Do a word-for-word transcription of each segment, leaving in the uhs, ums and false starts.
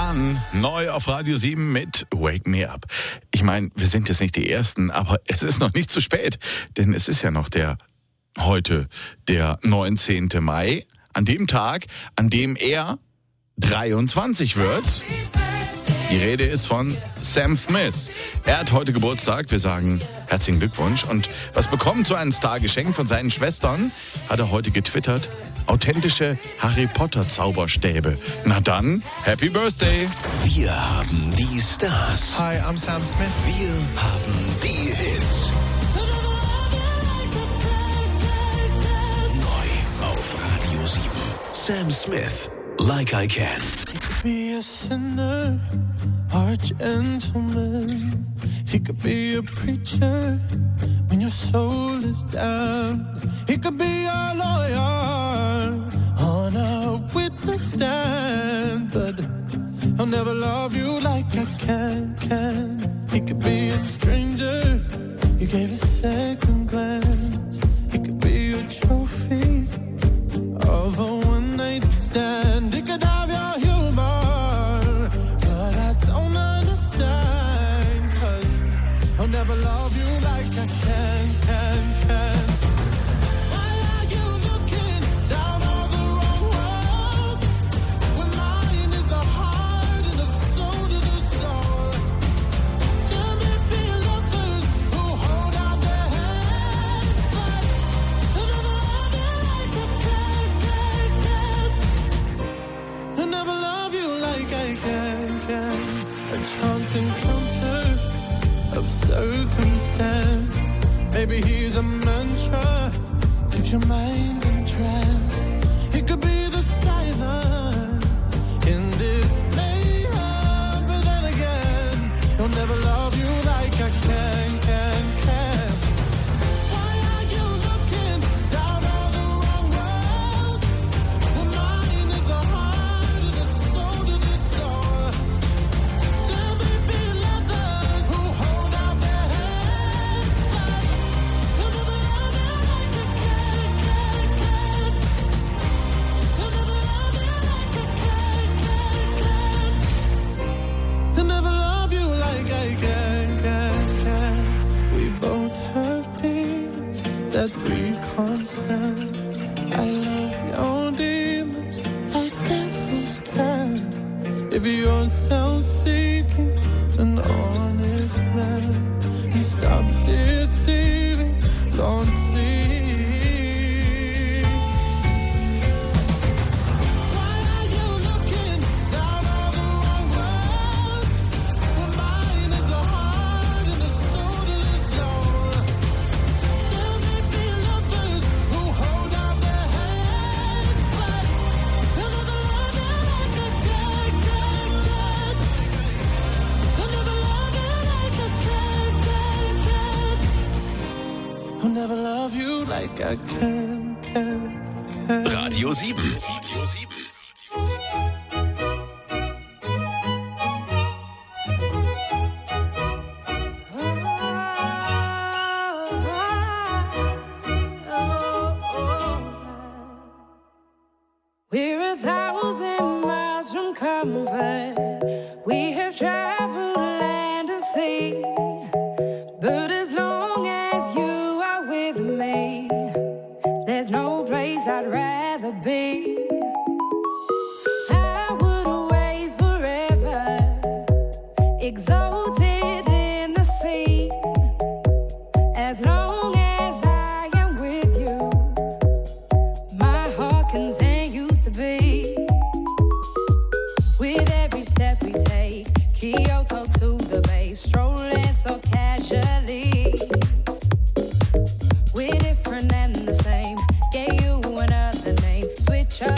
Jan, neu auf Radio sieben mit Wake Me Up. Ich meine, wir sind jetzt nicht die Ersten, aber es ist noch nicht zu spät, denn es ist ja noch der, heute, der neunzehnten Mai, an dem Tag, an dem er dreiundzwanzig wird. Die Rede ist von Sam Smith. Er hat heute Geburtstag. Wir sagen herzlichen Glückwunsch. Und was bekommt so ein Star geschenkt von seinen Schwestern? Hat er heute getwittert. Authentische Harry Potter Zauberstäbe. Na dann, Happy Birthday. Wir haben die Stars. Hi, I'm Sam Smith. Wir haben die Hits. Neu auf Radio sieben. Sam Smith, Like I Can. Be a sinner or a gentleman. He could be a preacher when your soul is down. He could be a lawyer on a witness stand, but I'll never love you like I can, can. He could be a stranger you gave a second glance. He could be a trophy of a one-night stand. He could have your humor, but I don't understand, 'cause I'll never love you like I can, can, can. Why are you looking down on the wrong road, when mine is the heart and the soul to the soul? There may be lovers who hold out their hands, but I'll never love you like I can, can, can. I'll never love you like I can, can. A chance encounter of circumstance. Maybe he's a mantra, keeps your mind entranced. He could be the silence in this mayhem, but then again, he'll never love you like I can, can, can. Why are you looking down on the wrong road, when mine is the heart and the soul to the soul? There may be lovers who hold out their hands, but I'll never love you like I can, can, can. I'll never love you like I can, can, can. I'll never love you like I can, can, can. We both have demons that we can't stand. I love your demons like devils can. If you're self-seeking, an honest man, and stop deceiving, Lord, please. Why are you looking down on the wrong road, when mine is the heart and the soul to the soul? There may be lovers who hold out their hands, but I'll never love you like I can, can, can. I'll never love you like I can, can, can. I'll never love you like I can, can, can. Radio sieben. We're a thousand miles from comfort. We have traveled land and sea. But as long as you are with me, there's no place I'd rather be. I would away forever, exalted in the sea. As long as I am with you, my heart continues to beat. With every step we take, Kyoto to the bay, strolling so casually. We're different and the same, gave you another name, switch up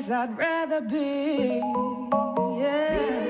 place I'd rather be. Yeah.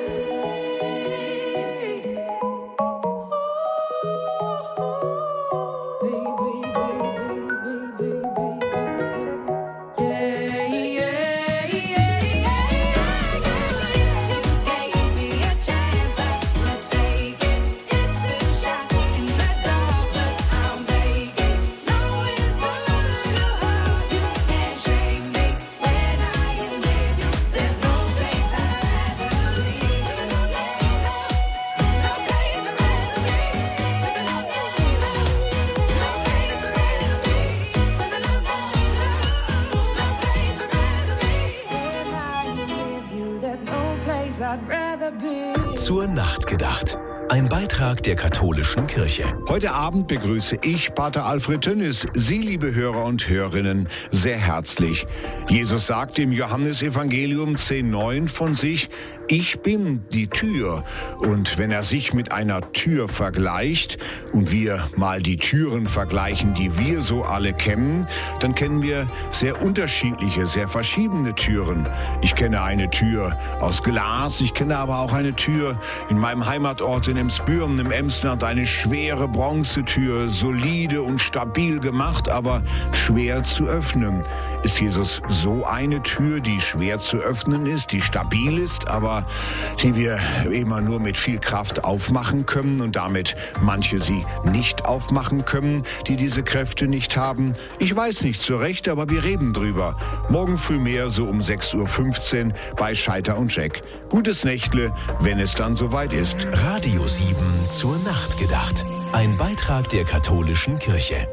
Zur Nacht gedacht. Ein Beitrag der katholischen Kirche. Heute Abend begrüße ich Pater Alfred Tönnis, Sie, liebe Hörer und Hörerinnen, sehr herzlich. Jesus sagt im Johannesevangelium zehn neun von sich: Ich bin die Tür. Und wenn er sich mit einer Tür vergleicht und wir mal die Türen vergleichen, die wir so alle kennen, dann kennen wir sehr unterschiedliche, sehr verschiedene Türen. Ich kenne eine Tür aus Glas, ich kenne aber auch eine Tür in meinem Heimatort in Emsbüren im Emsland, eine schwere Bronzetür, solide und stabil gemacht, aber schwer zu öffnen. Ist Jesus so eine Tür, die schwer zu öffnen ist, die stabil ist, aber die wir immer nur mit viel Kraft aufmachen können und damit manche sie nicht aufmachen können, die diese Kräfte nicht haben? Ich weiß nicht so recht, aber wir reden drüber. Morgen früh mehr, so um sechs Uhr fünfzehn bei Scheiter und Jack. Gutes Nächtle, wenn es dann soweit ist. Radio sieben zur Nacht gedacht. Ein Beitrag der katholischen Kirche.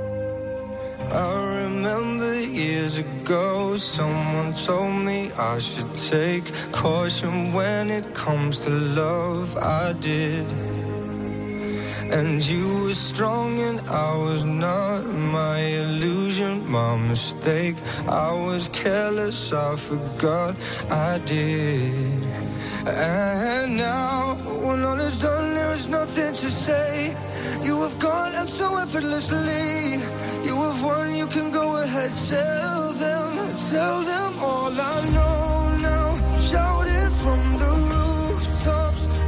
I remember years ago, someone told me I should take caution when it comes to love. I did. And you were strong and I was not. My illusion, my mistake. I was careless, I forgot I did. And now, when all is done, there is nothing to say. You have gone and so effortlessly. You have won, you can go ahead, tell them, tell them all I know.